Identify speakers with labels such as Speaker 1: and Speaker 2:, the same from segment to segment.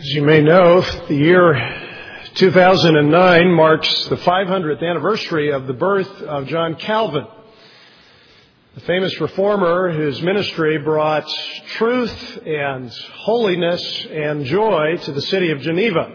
Speaker 1: As you may know, the year 2009 marks the 500th anniversary of the birth of John Calvin, the famous reformer whose ministry brought truth and holiness and joy to the city of Geneva.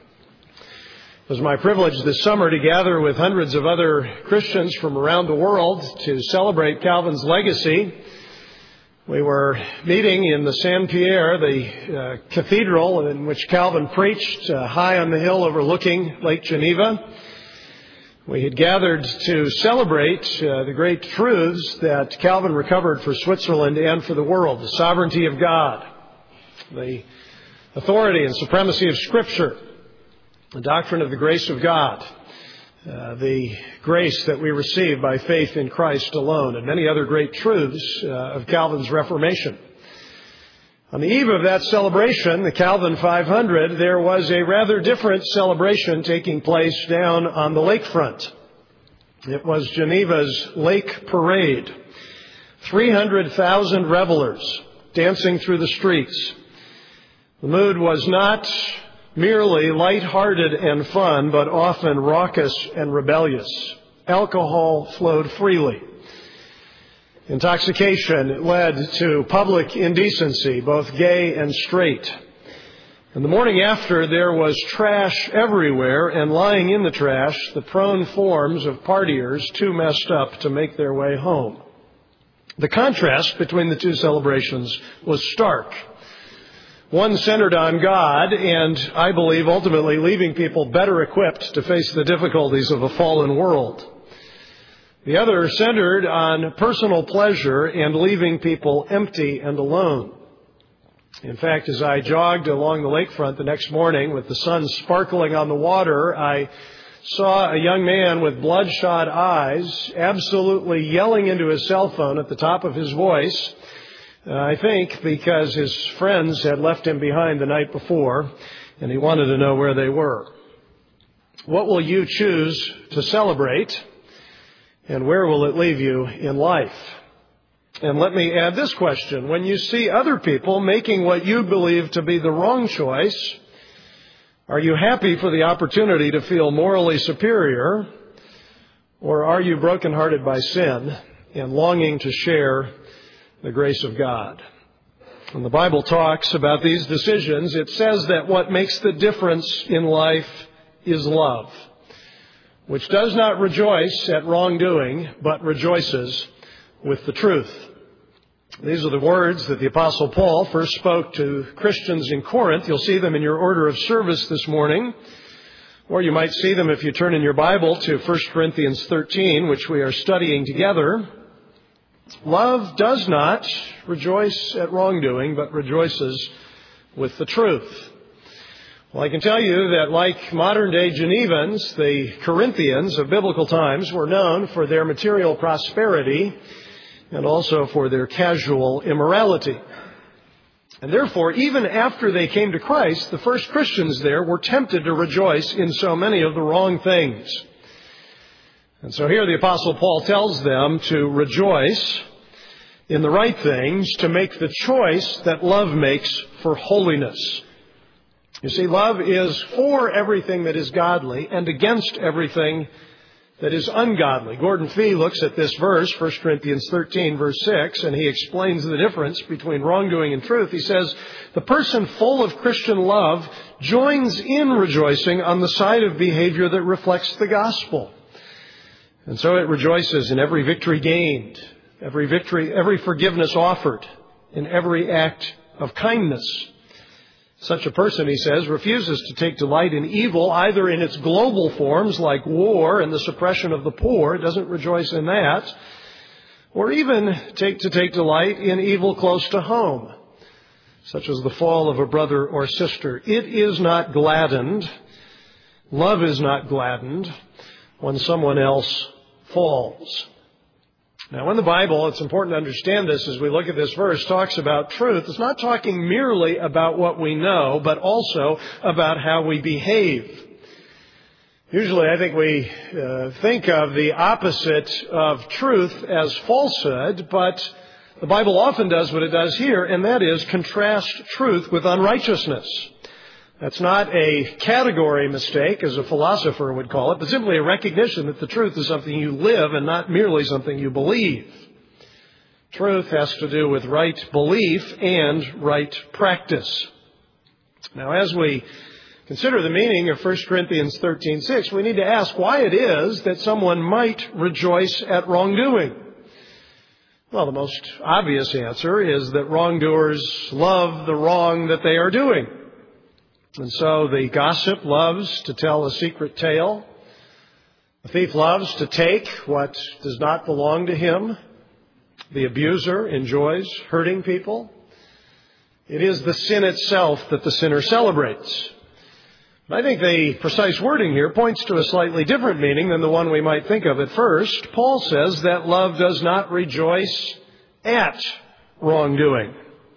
Speaker 1: It was my privilege this summer to gather with hundreds of other Christians from around the world to celebrate Calvin's legacy. We were meeting in the Saint-Pierre, the cathedral in which Calvin preached, high on the hill overlooking Lake Geneva. We had gathered to celebrate the great truths that Calvin recovered for Switzerland and for the world: the sovereignty of God, the authority and supremacy of Scripture, the doctrine of the grace of God, the grace that we receive by faith in Christ alone, and many other great truths of Calvin's Reformation. On the eve of that celebration, the Calvin 500, there was a rather different celebration taking place down on the lakefront. It was Geneva's Lake Parade. 300,000 revelers dancing through the streets. The mood was not merely light-hearted and fun, but often raucous and rebellious. Alcohol flowed freely. Intoxication led to public indecency, both gay and straight. And the morning after, there was trash everywhere, and lying in the trash, the prone forms of partiers too messed up to make their way home. The contrast between the two celebrations was stark. One centered on God, and I believe ultimately leaving people better equipped to face the difficulties of a fallen world. The other centered on personal pleasure and leaving people empty and alone. In fact, as I jogged along the lakefront the next morning with the sun sparkling on the water, I saw a young man with bloodshot eyes absolutely yelling into his cell phone at the top of his voice. I think because his friends had left him behind the night before, and he wanted to know where they were. What will you choose to celebrate, and where will it leave you in life? And let me add this question. When you see other people making what you believe to be the wrong choice, are you happy for the opportunity to feel morally superior, or are you brokenhearted by sin and longing to share the grace of God? When the Bible talks about these decisions, it says that what makes the difference in life is love, which does not rejoice at wrongdoing, but rejoices with the truth. These are the words that the Apostle Paul first spoke to Christians in Corinth. You'll see them in your order of service this morning, or you might see them if you turn in your Bible to 1 Corinthians 13, which we are studying together. Love does not rejoice at wrongdoing, but rejoices with the truth. Well, I can tell you that like modern-day Genevans, the Corinthians of biblical times were known for their material prosperity and also for their casual immorality. And therefore, even after they came to Christ, the first Christians there were tempted to rejoice in so many of the wrong things. And so here the Apostle Paul tells them to rejoice in the right things, to make the choice that love makes for holiness. You see, love is for everything that is godly and against everything that is ungodly. Gordon Fee looks at this verse, 1 Corinthians 13, verse 6, and he explains the difference between wrongdoing and truth. He says, the person full of Christian love joins in rejoicing on the side of behavior that reflects the gospel. And so it rejoices in every victory gained, every forgiveness offered, in every act of kindness. Such a person, he says, refuses to take delight in evil, either in its global forms like war and the suppression of the poor. It doesn't rejoice in that. Or even take delight in evil close to home, such as the fall of a brother or sister. It is not gladdened. Love is not gladdened when someone else falls. Now, in the Bible, it's important to understand this as we look at this verse, talks about truth. It's not talking merely about what we know, but also about how we behave. Usually, I think we think of the opposite of truth as falsehood, but the Bible often does what it does here, and that is contrast truth with unrighteousness. That's not a category mistake, as a philosopher would call it, but simply a recognition that the truth is something you live and not merely something you believe. Truth has to do with right belief and right practice. Now, as we consider the meaning of 1 Corinthians 13:6, we need to ask why it is that someone might rejoice at wrongdoing. Well, the most obvious answer is that wrongdoers love the wrong that they are doing. And so the gossip loves to tell a secret tale. The thief loves to take what does not belong to him. The abuser enjoys hurting people. It is the sin itself that the sinner celebrates. I think the precise wording here points to a slightly different meaning than the one we might think of at first. Paul says that love does not rejoice at wrongdoing.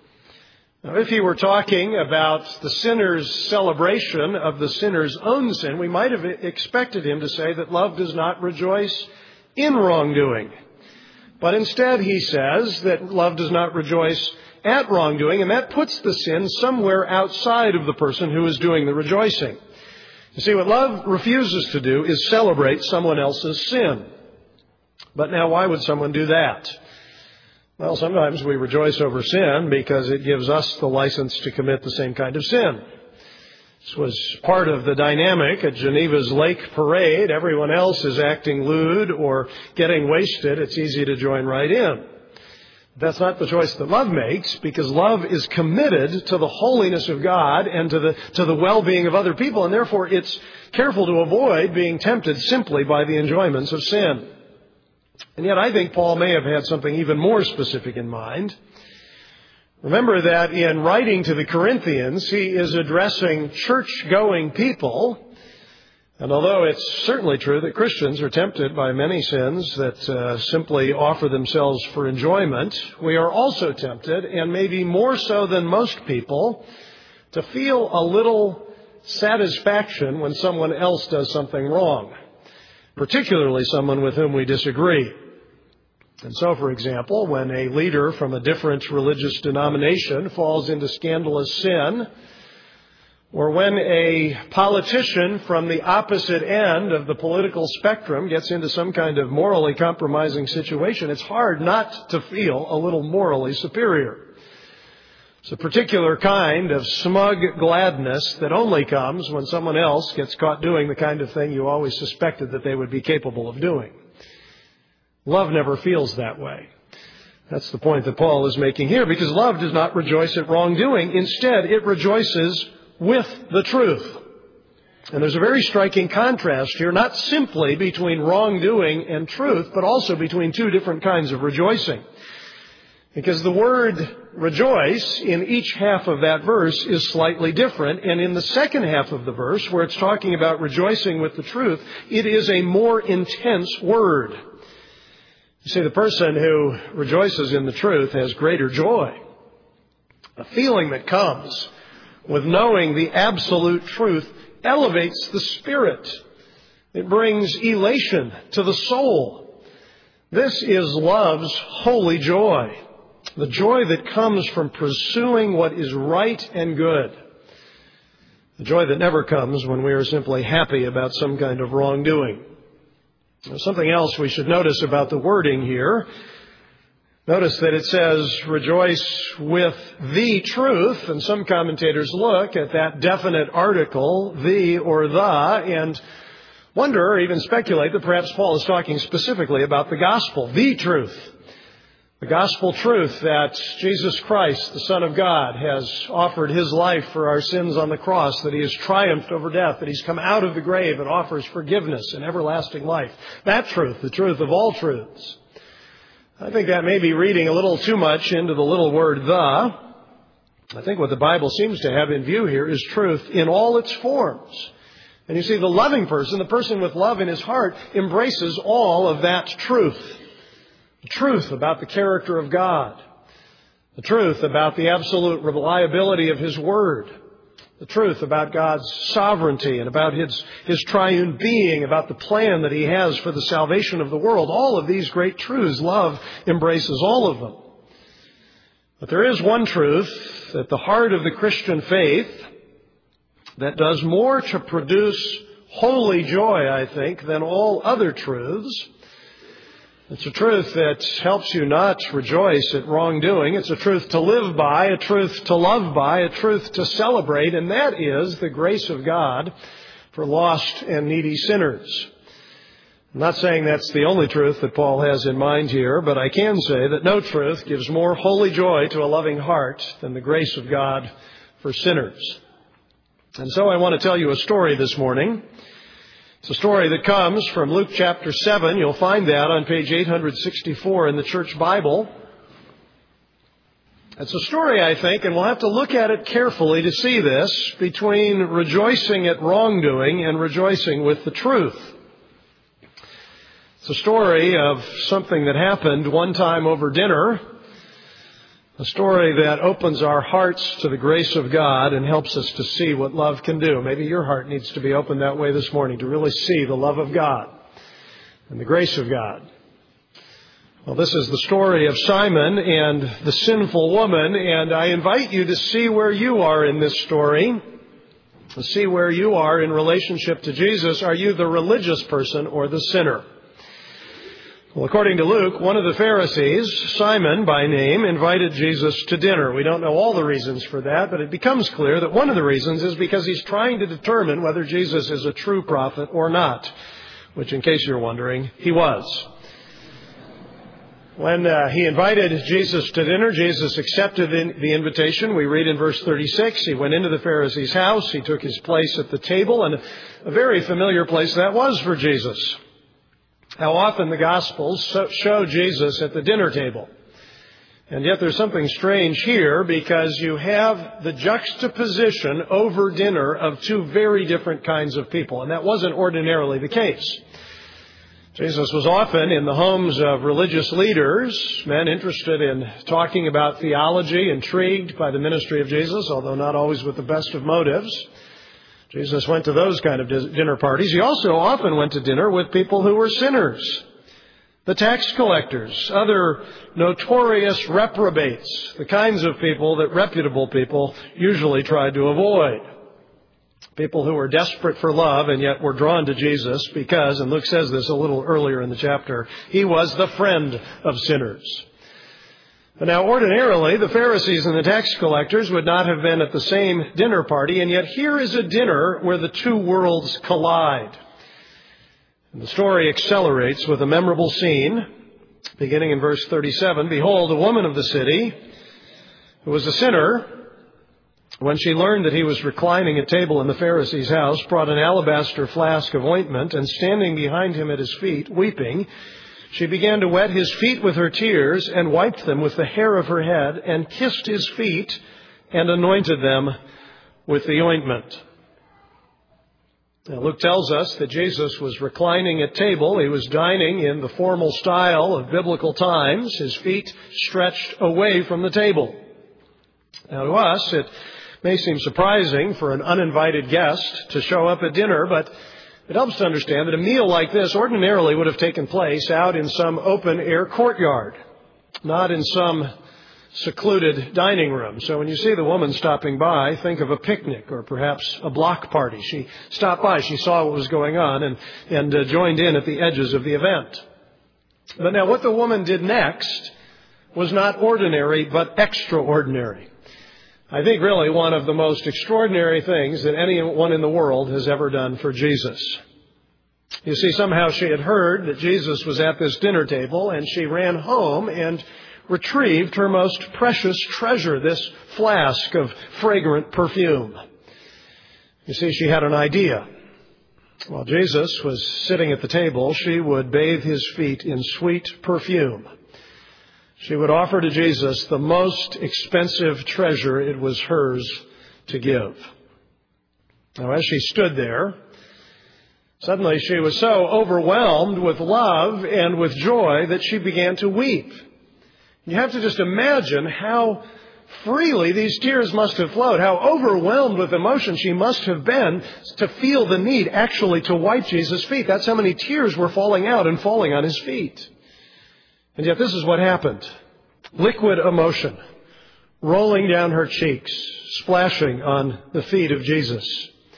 Speaker 1: Now, if he were talking about the sinner's celebration of the sinner's own sin, we might have expected him to say that love does not rejoice in wrongdoing. But instead he says that love does not rejoice at wrongdoing, and that puts the sin somewhere outside of the person who is doing the rejoicing. You see, what love refuses to do is celebrate someone else's sin. But now, why would someone do that? Well, sometimes we rejoice over sin because it gives us the license to commit the same kind of sin. This was part of the dynamic at Geneva's Lake Parade. Everyone else is acting lewd or getting wasted. It's easy to join right in. That's not the choice that love makes, because love is committed to the holiness of God and to the well-being of other people, and therefore it's careful to avoid being tempted simply by the enjoyments of sin. And yet I think Paul may have had something even more specific in mind. Remember that in writing to the Corinthians, he is addressing church-going people. And although it's certainly true that Christians are tempted by many sins that simply offer themselves for enjoyment, we are also tempted, and maybe more so than most people, to feel a little satisfaction when someone else does something wrong, particularly someone with whom we disagree. And so, for example, when a leader from a different religious denomination falls into scandalous sin, or when a politician from the opposite end of the political spectrum gets into some kind of morally compromising situation, it's hard not to feel a little morally superior. It's a particular kind of smug gladness that only comes when someone else gets caught doing the kind of thing you always suspected that they would be capable of doing. Love never feels that way. That's the point that Paul is making here, because love does not rejoice at wrongdoing. Instead, it rejoices with the truth. And there's a very striking contrast here, not simply between wrongdoing and truth, but also between two different kinds of rejoicing. Because the word rejoice in each half of that verse is slightly different. And in the second half of the verse, where it's talking about rejoicing with the truth, it is a more intense word. You see, the person who rejoices in the truth has greater joy. A feeling that comes with knowing the absolute truth elevates the spirit. It brings elation to the soul. This is love's holy joy. The joy that comes from pursuing what is right and good. The joy that never comes when we are simply happy about some kind of wrongdoing. There's something else we should notice about the wording here. Notice that it says, rejoice with the truth, and some commentators look at that definite article, the or the, and wonder or even speculate that perhaps Paul is talking specifically about the gospel, the truth. The gospel truth that Jesus Christ, the Son of God, has offered his life for our sins on the cross, that he has triumphed over death, that he's come out of the grave and offers forgiveness and everlasting life. That truth, the truth of all truths. I think that may be reading a little too much into the little word the. I think what the Bible seems to have in view here is truth in all its forms. And you see, the loving person, the person with love in his heart, embraces all of that truth. The truth about the character of God. The truth about the absolute reliability of his word. The truth about God's sovereignty and about his triune being, about the plan that he has for the salvation of the world. All of these great truths, love embraces all of them. But there is one truth at the heart of the Christian faith that does more to produce holy joy, I think, than all other truths. It's a truth that helps you not rejoice at wrongdoing. It's a truth to live by, a truth to love by, a truth to celebrate, and that is the grace of God for lost and needy sinners. I'm not saying that's the only truth that Paul has in mind here, but I can say that no truth gives more holy joy to a loving heart than the grace of God for sinners. And so I want to tell you a story this morning. It's a story that comes from Luke chapter 7. You'll find that on page 864 in the church Bible. It's a story, I think, and we'll have to look at it carefully to see this, between rejoicing at wrongdoing and rejoicing with the truth. It's a story of something that happened one time over dinner, a story that opens our hearts to the grace of God and helps us to see what love can do. Maybe your heart needs to be opened that way this morning, to really see the love of God and the grace of God. Well, this is the story of Simon and the sinful woman, and I invite you to see where you are in this story, to see where you are in relationship to Jesus. Are you the religious person or the sinner? Well, according to Luke, one of the Pharisees, Simon by name, invited Jesus to dinner. We don't know all the reasons for that, but it becomes clear that one of the reasons is because he's trying to determine whether Jesus is a true prophet or not, which, in case you're wondering, he was. When he invited Jesus to dinner, Jesus accepted the invitation. We read in verse 36, he went into the Pharisee's house, he took his place at the table, and a very familiar place that was for Jesus. How often the Gospels show Jesus at the dinner table. And yet there's something strange here, because you have the juxtaposition over dinner of two very different kinds of people. And that wasn't ordinarily the case. Jesus was often in the homes of religious leaders, men interested in talking about theology, intrigued by the ministry of Jesus, although not always with the best of motives. Jesus went to those kind of dinner parties. He also often went to dinner with people who were sinners, the tax collectors, other notorious reprobates, the kinds of people that reputable people usually tried to avoid. People who were desperate for love and yet were drawn to Jesus because, and Luke says this a little earlier in the chapter, he was the friend of sinners. But now, ordinarily, the Pharisees and the tax collectors would not have been at the same dinner party, and yet here is a dinner where the two worlds collide. And the story accelerates with a memorable scene, beginning in verse 37. Behold, a woman of the city, who was a sinner, when she learned that he was reclining at table in the Pharisee's house, brought an alabaster flask of ointment, and standing behind him at his feet, weeping, she began to wet his feet with her tears and wiped them with the hair of her head and kissed his feet and anointed them with the ointment. Now, Luke tells us that Jesus was reclining at table. He was dining in the formal style of biblical times, his feet stretched away from the table. Now, to us, it may seem surprising for an uninvited guest to show up at dinner, but it helps to understand that a meal like this ordinarily would have taken place out in some open-air courtyard, not in some secluded dining room. So when you see the woman stopping by, think of a picnic or perhaps a block party. She stopped by, she saw what was going on and joined in at the edges of the event. But now what the woman did next was not ordinary but extraordinary. I think really one of the most extraordinary things that anyone in the world has ever done for Jesus. You see, somehow she had heard that Jesus was at this dinner table, and she ran home and retrieved her most precious treasure, this flask of fragrant perfume. You see, she had an idea. While Jesus was sitting at the table, she would bathe his feet in sweet perfume. She would offer to Jesus the most expensive treasure it was hers to give. Now, as she stood there, suddenly she was so overwhelmed with love and with joy that she began to weep. You have to just imagine how freely these tears must have flowed, how overwhelmed with emotion she must have been to feel the need actually to wipe Jesus' feet. That's how many tears were falling out and falling on his feet. And yet this is what happened. Liquid emotion rolling down her cheeks, splashing on the feet of Jesus.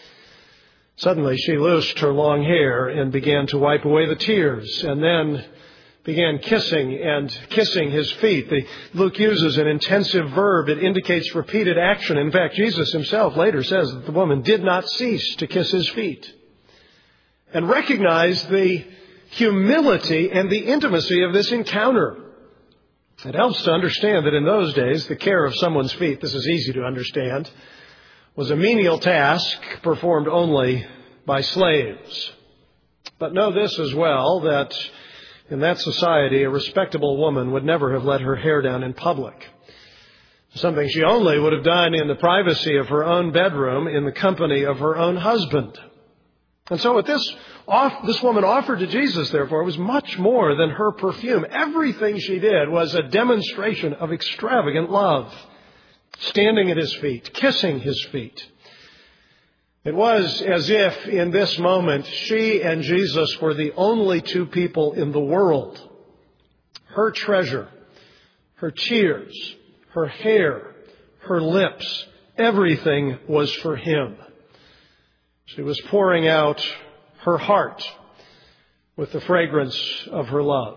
Speaker 1: Suddenly she loosed her long hair and began to wipe away the tears, and then began kissing his feet. Luke uses an intensive verb. It indicates repeated action. In fact, Jesus himself later says that the woman did not cease to kiss his feet. And recognize the humility and the intimacy of this encounter. It helps to understand that in those days, the care of someone's feet, this is easy to understand, was a menial task performed only by slaves. But know this as well, that in that society, a respectable woman would never have let her hair down in public. Something she only would have done in the privacy of her own bedroom in the company of her own husband. And so what this woman offered to Jesus, therefore, was much more than her perfume. Everything she did was a demonstration of extravagant love. Standing at his feet, kissing his feet. It was as if in this moment she and Jesus were the only two people in the world. Her treasure, her tears, her hair, her lips, everything was for him. She was pouring out her heart with the fragrance of her love.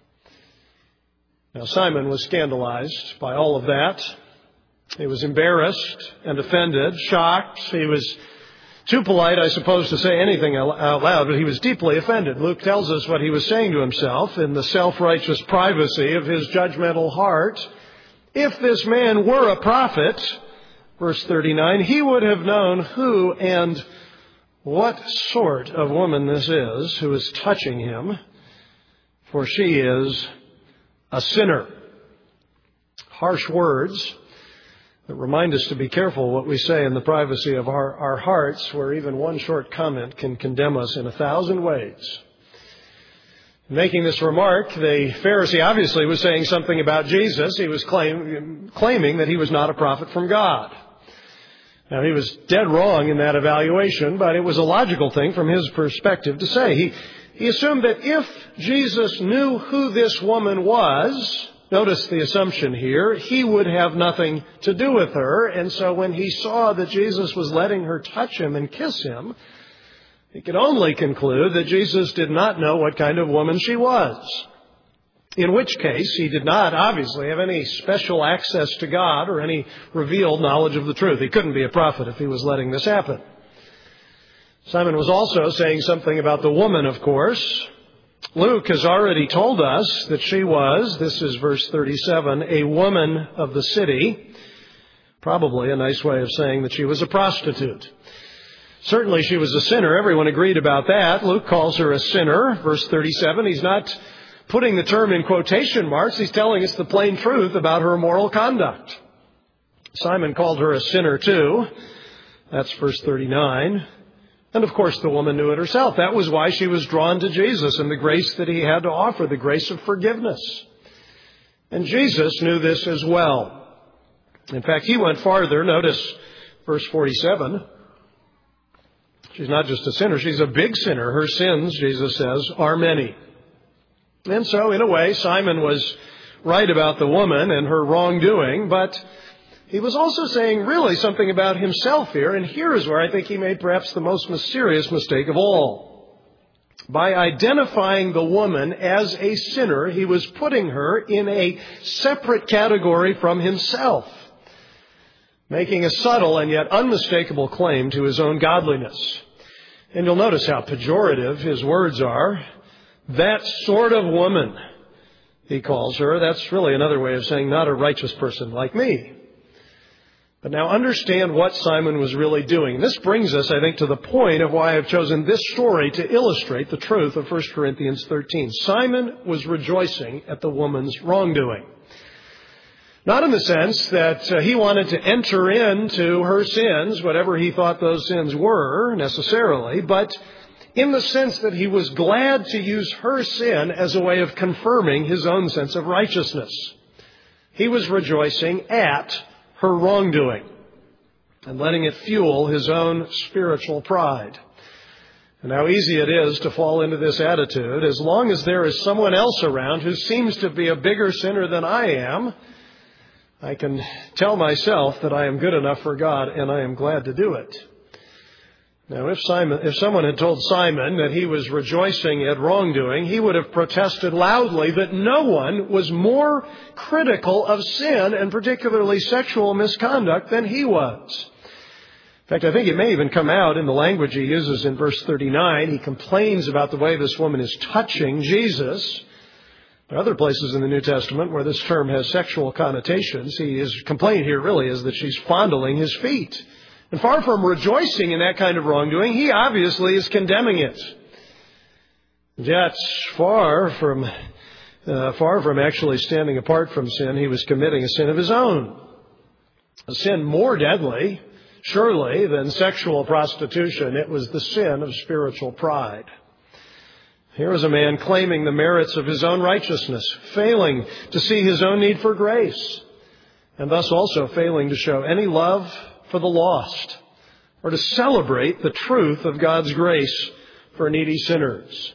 Speaker 1: Now Simon was scandalized by all of that. He was embarrassed and offended, shocked. He was too polite, I suppose, to say anything out loud, but he was deeply offended. Luke tells us what he was saying to himself in the self-righteous privacy of his judgmental heart. If this man were a prophet, verse 39, he would have known who and what sort of woman this is who is touching him, for she is a sinner. Harsh words that remind us to be careful what we say in the privacy of our hearts, where even one short comment can condemn us in 1,000 ways. Making this remark, the Pharisee obviously was saying something about Jesus. He was claiming that he was not a prophet from God. Now, he was dead wrong in that evaluation, but it was a logical thing from his perspective to say. He assumed that if Jesus knew who this woman was, notice the assumption here, he would have nothing to do with her. And so when he saw that Jesus was letting her touch him and kiss him, he could only conclude that Jesus did not know what kind of woman she was. In which case, he did not obviously have any special access to God or any revealed knowledge of the truth. He couldn't be a prophet if he was letting this happen. Simon was also saying something about the woman, of course. Luke has already told us that she was, this is verse 37, a woman of the city. Probably a nice way of saying that she was a prostitute. Certainly she was a sinner. Everyone agreed about that. Luke calls her a sinner. Verse 37, he's not putting the term in quotation marks. He's telling us the plain truth about her moral conduct. Simon called her a sinner too. That's verse 39. And of course the woman knew it herself. That was why she was drawn to Jesus and the grace that he had to offer, the grace of forgiveness. And Jesus knew this as well. In fact, he went farther. Notice verse 47. She's not just a sinner, she's a big sinner. Her sins, Jesus says, are many. And so, in a way, Simon was right about the woman and her wrongdoing, but he was also saying really something about himself here, and here is where I think he made perhaps the most mysterious mistake of all. By identifying the woman as a sinner, he was putting her in a separate category from himself, making a subtle and yet unmistakable claim to his own godliness. And you'll notice how pejorative his words are. That sort of woman, he calls her. That's really another way of saying not a righteous person like me. But now understand what Simon was really doing. This brings us, I think, to the point of why I've chosen this story to illustrate the truth of 1 Corinthians 13. Simon was rejoicing at the woman's wrongdoing. Not in the sense that he wanted to enter into her sins, whatever he thought those sins were necessarily, but in the sense that he was glad to use her sin as a way of confirming his own sense of righteousness. He was rejoicing at her wrongdoing and letting it fuel his own spiritual pride. And how easy it is to fall into this attitude. As long as there is someone else around who seems to be a bigger sinner than I am, I can tell myself that I am good enough for God, and I am glad to do it. Now, if someone had told Simon that he was rejoicing at wrongdoing, he would have protested loudly that no one was more critical of sin, and particularly sexual misconduct, than he was. In fact, I think it may even come out in the language he uses in verse 39. He complains about the way this woman is touching Jesus. There are other places in the New Testament where this term has sexual connotations. His complaint here really is that she's fondling his feet. And far from rejoicing in that kind of wrongdoing, he obviously is condemning it. Yet, far from actually standing apart from sin, he was committing a sin of his own. A sin more deadly, surely, than sexual prostitution. It was the sin of spiritual pride. Here is a man claiming the merits of his own righteousness, failing to see his own need for grace, and thus also failing to show any love for the lost, or to celebrate the truth of God's grace for needy sinners.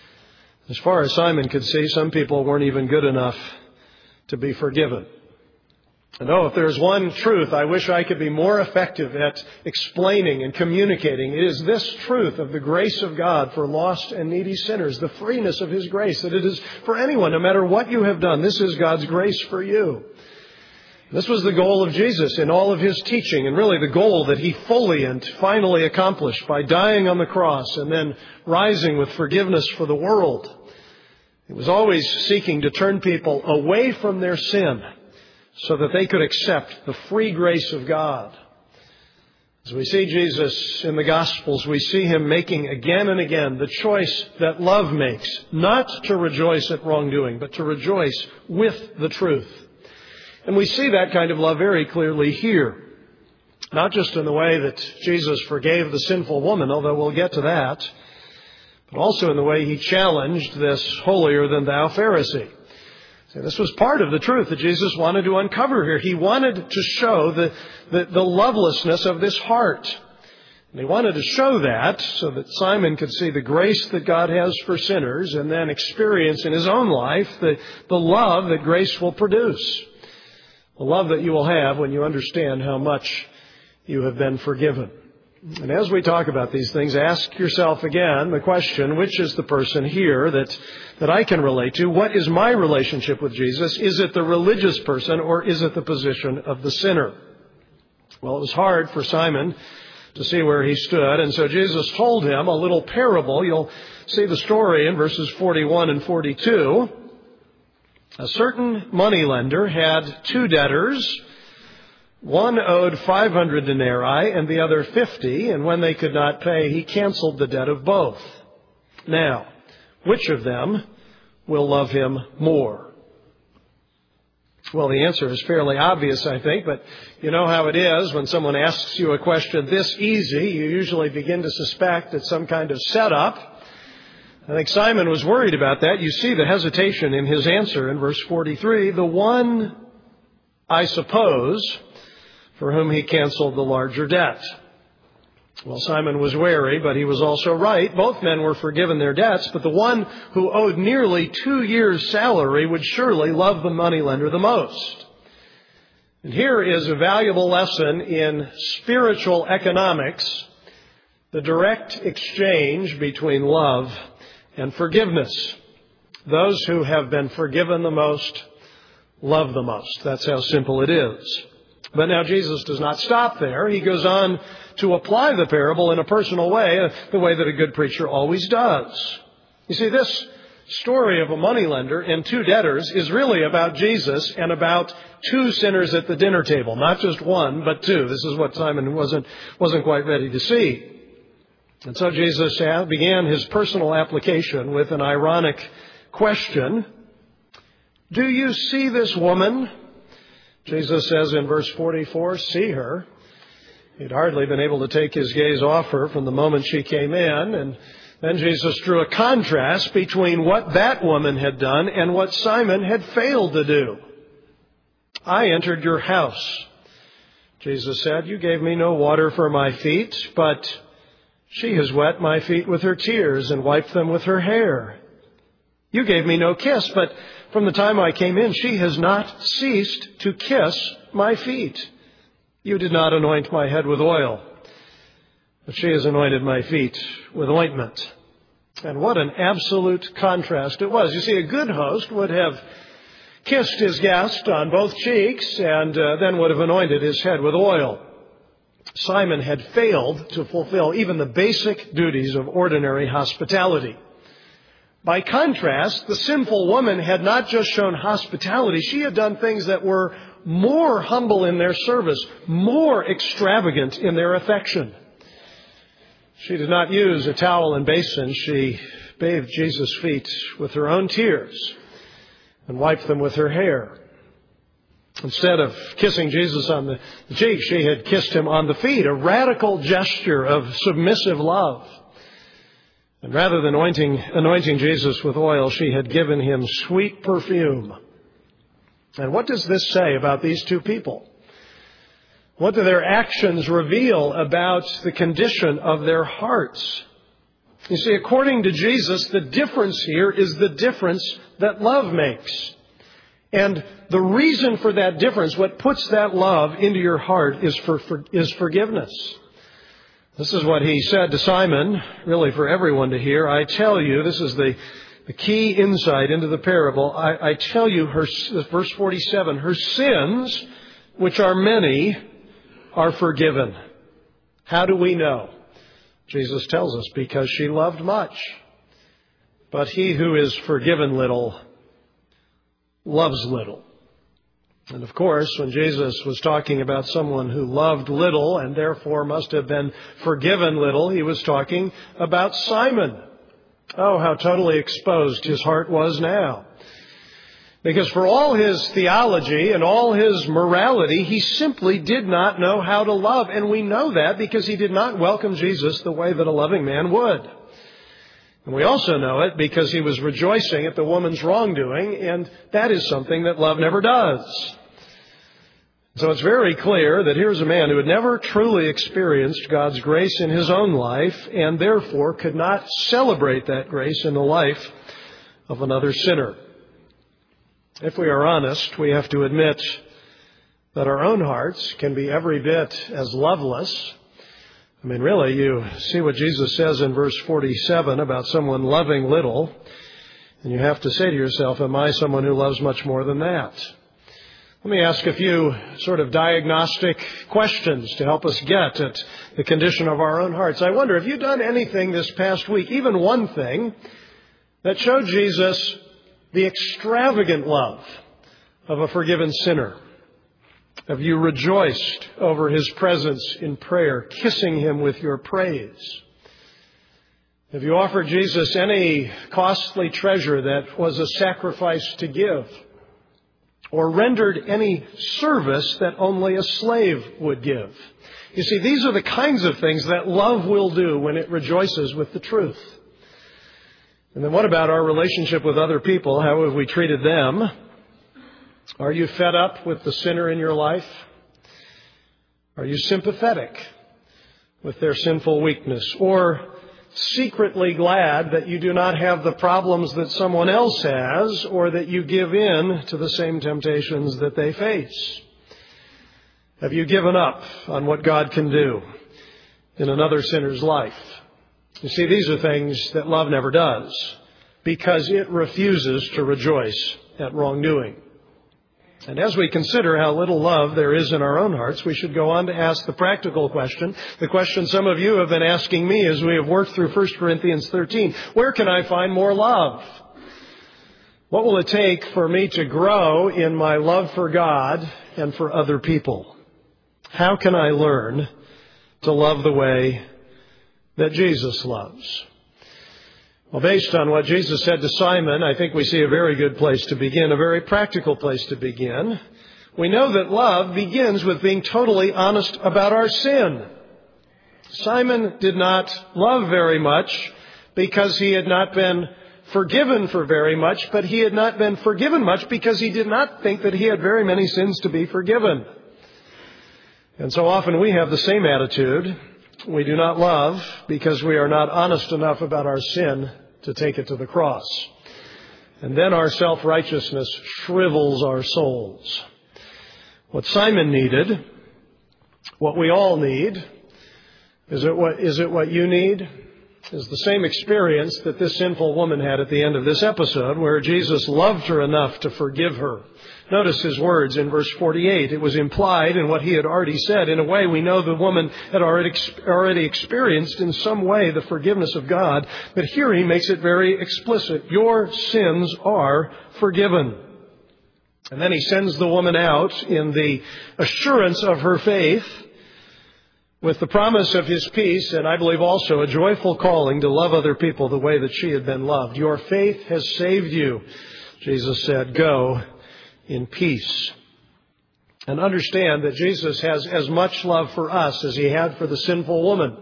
Speaker 1: As far as Simon could see, some people weren't even good enough to be forgiven. And if there's one truth I wish I could be more effective at explaining and communicating, it is this truth of the grace of God for lost and needy sinners, the freeness of His grace, that it is for anyone, no matter what you have done. This is God's grace for you. This was the goal of Jesus in all of His teaching, and really the goal that He fully and finally accomplished by dying on the cross and then rising with forgiveness for the world. He was always seeking to turn people away from their sin so that they could accept the free grace of God. As we see Jesus in the Gospels, we see Him making again and again the choice that love makes, not to rejoice at wrongdoing, but to rejoice with the truth. And we see that kind of love very clearly here. Not just in the way that Jesus forgave the sinful woman, although we'll get to that, but also in the way He challenged this holier-than-thou Pharisee. So this was part of the truth that Jesus wanted to uncover here. He wanted to show the lovelessness of this heart. And He wanted to show that so that Simon could see the grace that God has for sinners and then experience in his own life the love that grace will produce. The love that you will have when you understand how much you have been forgiven. And as we talk about these things, ask yourself again the question, which is the person here that I can relate to? What is my relationship with Jesus? Is it the religious person, or is it the position of the sinner? Well, it was hard for Simon to see where he stood, and so Jesus told him a little parable. You'll see the story in verses 41 and 42. A certain moneylender had two debtors. One owed 500 denarii and the other 50, and when they could not pay, he canceled the debt of both. Now, which of them will love him more? Well, the answer is fairly obvious, I think, but you know how it is. When someone asks you a question this easy, you usually begin to suspect it's some kind of setup. I think Simon was worried about that. You see the hesitation in his answer in verse 43. The one, I suppose, for whom he canceled the larger debt. Well, Simon was wary, but he was also right. Both men were forgiven their debts, but the one who owed nearly 2 years' salary would surely love the moneylender the most. And here is a valuable lesson in spiritual economics, the direct exchange between love and forgiveness. Those who have been forgiven the most love the most. That's how simple it is. But now Jesus does not stop there. He goes on to apply the parable in a personal way, the way that a good preacher always does. You see, this story of a moneylender and two debtors is really about Jesus and about two sinners at the dinner table. Not just one, but two. This is what Simon wasn't quite ready to see. And so Jesus began his personal application with an ironic question. Do you see this woman? Jesus says in verse 44, see her. He'd hardly been able to take his gaze off her from the moment she came in. And then Jesus drew a contrast between what that woman had done and what Simon had failed to do. I entered your house, Jesus said. You gave me no water for my feet, but she has wet my feet with her tears and wiped them with her hair. You gave me no kiss, but from the time I came in, she has not ceased to kiss my feet. You did not anoint my head with oil, but she has anointed my feet with ointment. And what an absolute contrast it was. You see, a good host would have kissed his guest on both cheeks and then would have anointed his head with oil. Simon had failed to fulfill even the basic duties of ordinary hospitality. By contrast, the sinful woman had not just shown hospitality, she had done things that were more humble in their service, more extravagant in their affection. She did not use a towel and basin. She bathed Jesus' feet with her own tears and wiped them with her hair. Instead of kissing Jesus on the cheek, she had kissed him on the feet, a radical gesture of submissive love. And rather than anointing Jesus with oil, she had given him sweet perfume. And what does this say about these two people? What do their actions reveal about the condition of their hearts? You see, according to Jesus, the difference here is the difference that love makes. And the reason for that difference, what puts that love into your heart, is forgiveness. This is what he said to Simon, really for everyone to hear. I tell you, this is the key insight into the parable. I tell you, verse 47, her sins, which are many, are forgiven. How do we know? Jesus tells us, because she loved much. But he who is forgiven little loves little. And of course, when Jesus was talking about someone who loved little and therefore must have been forgiven little, he was talking about Simon. Oh, how totally exposed his heart was now. Because for all his theology and all his morality, he simply did not know how to love. And we know that because he did not welcome Jesus the way that a loving man would. And we also know it because he was rejoicing at the woman's wrongdoing, and that is something that love never does. So it's very clear that here's a man who had never truly experienced God's grace in his own life, and therefore could not celebrate that grace in the life of another sinner. If we are honest, we have to admit that our own hearts can be every bit as loveless. I mean, really, you see what Jesus says in verse 47 about someone loving little, and you have to say to yourself, am I someone who loves much more than that? Let me ask a few sort of diagnostic questions to help us get at the condition of our own hearts. I wonder, have you done anything this past week, even one thing, that showed Jesus the extravagant love of a forgiven sinner? Have you rejoiced over his presence in prayer, kissing him with your praise? Have you offered Jesus any costly treasure that was a sacrifice to give? Or rendered any service that only a slave would give? You see, these are the kinds of things that love will do when it rejoices with the truth. And then what about our relationship with other people? How have we treated them? Are you fed up with the sinner in your life? Are you sympathetic with their sinful weakness? Or secretly glad that you do not have the problems that someone else has, or that you give in to the same temptations that they face? Have you given up on what God can do in another sinner's life? You see, these are things that love never does, because it refuses to rejoice at wrongdoing. And as we consider how little love there is in our own hearts, we should go on to ask the practical question, the question some of you have been asking me as we have worked through 1 Corinthians 13. Where can I find more love? What will it take for me to grow in my love for God and for other people? How can I learn to love the way that Jesus loves? Well, based on what Jesus said to Simon, I think we see a very good place to begin, a very practical place to begin. We know that love begins with being totally honest about our sin. Simon did not love very much because he had not been forgiven for very much, but he had not been forgiven much because he did not think that he had very many sins to be forgiven. And so often we have the same attitude. We do not love because we are not honest enough about our sin to take it to the cross. And then our self-righteousness shrivels our souls. What Simon needed, what we all need, Is it what you need? Is the same experience that this sinful woman had at the end of this episode, where Jesus loved her enough to forgive her. Notice his words in verse 48. It was implied in what he had already said. In a way, we know the woman had already experienced in some way the forgiveness of God, but here he makes it very explicit. Your sins are forgiven. And then he sends the woman out in the assurance of her faith, with the promise of his peace, and I believe also a joyful calling to love other people the way that she had been loved. Your faith has saved you, Jesus said. Go in peace. And understand that Jesus has as much love for us as he had for the sinful woman.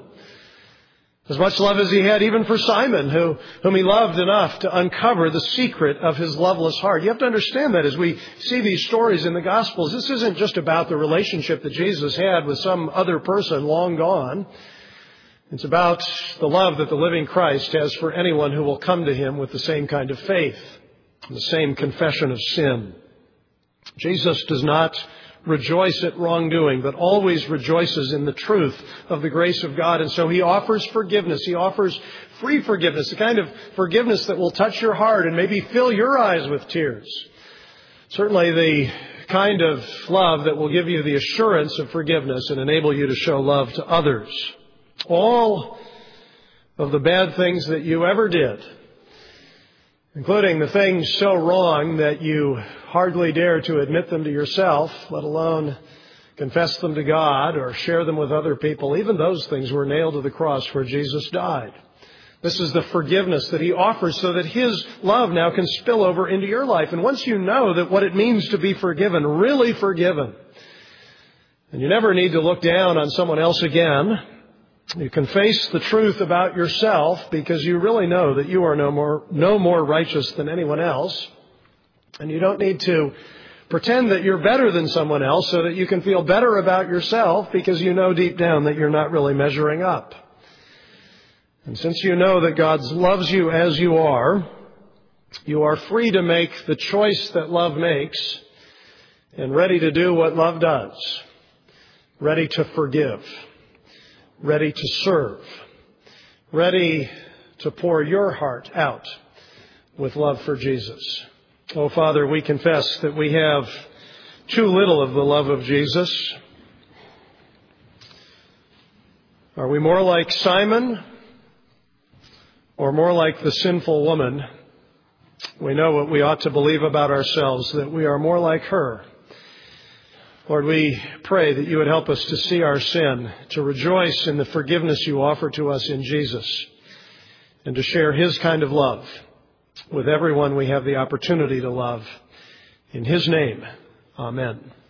Speaker 1: As much love as he had even for Simon, whom he loved enough to uncover the secret of his loveless heart. You have to understand that as we see these stories in the Gospels, this isn't just about the relationship that Jesus had with some other person long gone. It's about the love that the living Christ has for anyone who will come to him with the same kind of faith, the same confession of sin. Jesus does not rejoice at wrongdoing, but always rejoices in the truth of the grace of God. And so he offers forgiveness. He offers free forgiveness, the kind of forgiveness that will touch your heart and maybe fill your eyes with tears. Certainly the kind of love that will give you the assurance of forgiveness and enable you to show love to others. All of the bad things that you ever did, including the things so wrong that you hardly dare to admit them to yourself, let alone confess them to God or share them with other people. Even those things were nailed to the cross where Jesus died. This is the forgiveness that he offers so that his love now can spill over into your life. And once you know that what it means to be forgiven, really forgiven, and you never need to look down on someone else again, you can face the truth about yourself because you really know that you are no more righteous than anyone else. And you don't need to pretend that you're better than someone else so that you can feel better about yourself because you know deep down that you're not really measuring up. And since you know that God loves you as you are free to make the choice that love makes and ready to do what love does, ready to forgive, ready to serve, ready to pour your heart out with love for Jesus. Oh, Father, we confess that we have too little of the love of Jesus. Are we more like Simon or more like the sinful woman? We know what we ought to believe about ourselves, that we are more like her. Lord, we pray that you would help us to see our sin, to rejoice in the forgiveness you offer to us in Jesus, and to share his kind of love with everyone we have the opportunity to love. In his name, amen.